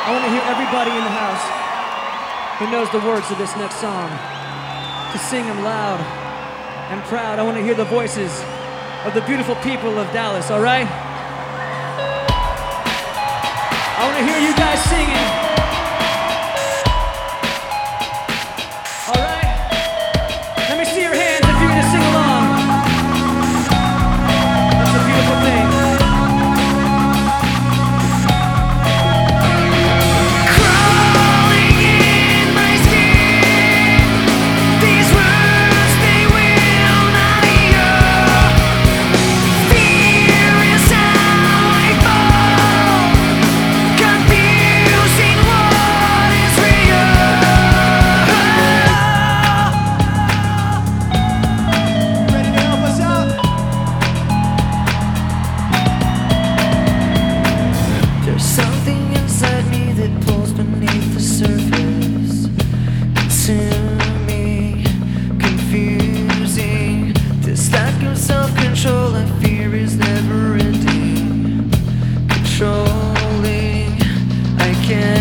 I want to hear everybody in the house who knows the words of this next song to sing them loud and proud. I want to hear the voices of the beautiful people of Dallas, all right? I want to hear you guys singing. All right? Let me see your hands if you're going to sing along. That's a beautiful thing. Something inside me that pulls beneath the surface, consuming, confusing. This lack of self-control I fear is never ending, controlling. I can't